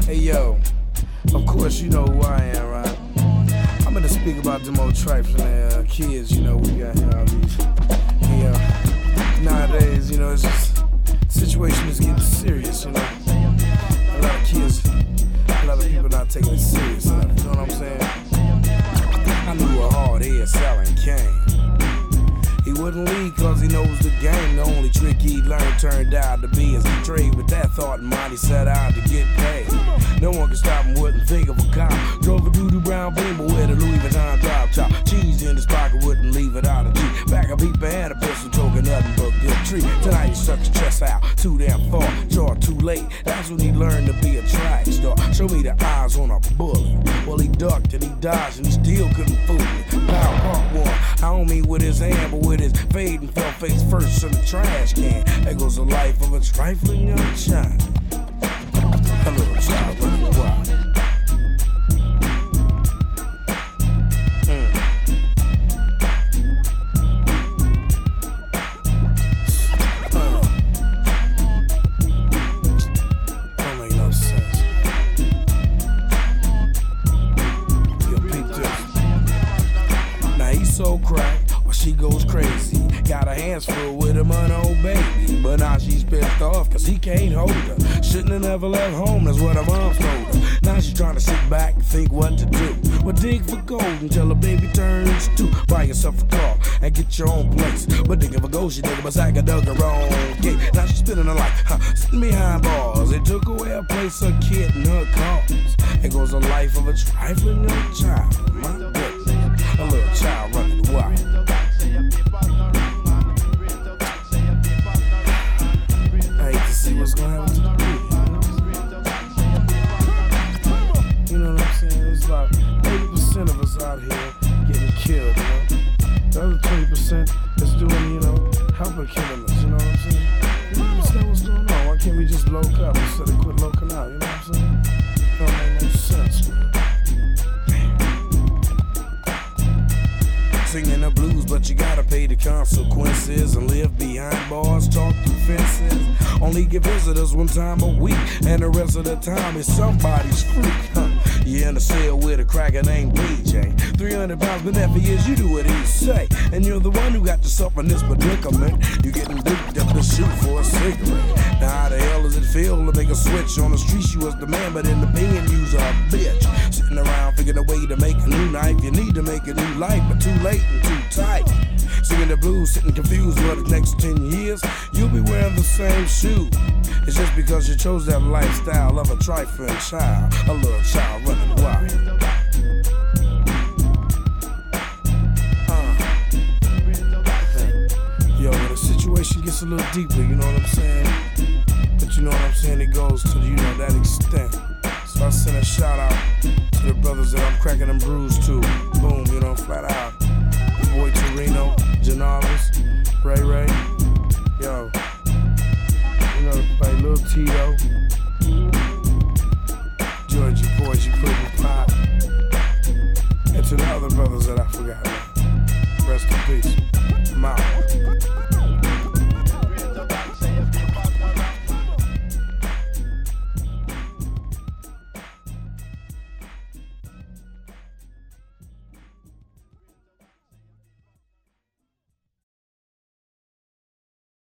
Hey yo, of course you know who I am, right? I'm gonna speak about them old trifling kids, you know, we got here all these. Nowadays, you know, it's just, situation is getting serious, you know. A lot of kids, a lot of people not taking it serious, you know what I'm saying? I knew a hard head selling cane. He wouldn't leave cause he knows the game. The only trick he learned turned out to be his trade. With that thought in mind, he set out to get paid. No one can stop him, wouldn't think of a cop. Drove a doo-doo brown Beamer with a Louis Vuitton drop top. Cheese in his pocket, wouldn't leave it out of G. Back a beeper had a pistol, talking nothing but good tree. Tonight he stuck his chest out, too damn far, draw too late. That's when he learned to be a track star. Show me the eyes on a bullet. Well, he ducked and he dodged and he still couldn't fool me. Power Park one, I don't mean with his hand, but with his fade and fell face first in the trash can. There goes the life of a trifling young child. A little child running wild. Don't make no sense. Yo, peep this. Now he's so cracked, she goes crazy. Got her hands full with him an old baby. But now she's pissed off cause he can't hold her. Shouldn't have never left home, that's what her mom told her. Now she's trying to sit back and think what to do. Well, dig for gold until her baby turns 2. Buy yourself a car and get your own place. But digging for gold, she dug a sack and dug her own gate. Now she's spinning her life, sitting behind bars. They took away her place, her kid and her cars. There goes the life of a trifling young child. My goodness, a little child running wild. See what's gonna happen to the people. You know what I'm saying? It's like 80% of us out here getting killed, you know? The other 20% is doing, you know, helping killing us, you know what I'm saying? You understand what's going on? Why can't we just loc up instead of quit loking out, you know what I'm saying? Don't make no sense, man. Singing the blues, but you gotta pay the consequences and live behind bars, talk through fences. Only get visitors one time a week, and the rest of the time is somebody's freak. You're in a cell with a cracker named BJ. 300 pounds, but never years, you do what he say. And you're the one who got yourself in this predicament. You're getting duped up to shoot for a cigarette. Now how the hell does it feel to make a switch? On the streets you was the man, but in the pen you's a bitch. Sitting around figuring a way to make a new knife. You need to make a new life, but too late and too tight. Singing the blues, sitting confused for the next 10 years. You'll be wearing the same shoe. It's just because you chose that lifestyle of a trifling child. A little child running wild. Yo, when the situation gets a little deeper, you know what I'm saying? But you know what I'm saying? It goes to, you know, that extent. So I send a shout out to the brothers that I'm cracking them brews to. Boom, you know, flat out. Boy Torino, Janavis, Ray Ray, yo, you know, play Lil Tito, Georgie Boys, you put in pop, and to the other brothers that I forgot. Rest in peace. I'm out.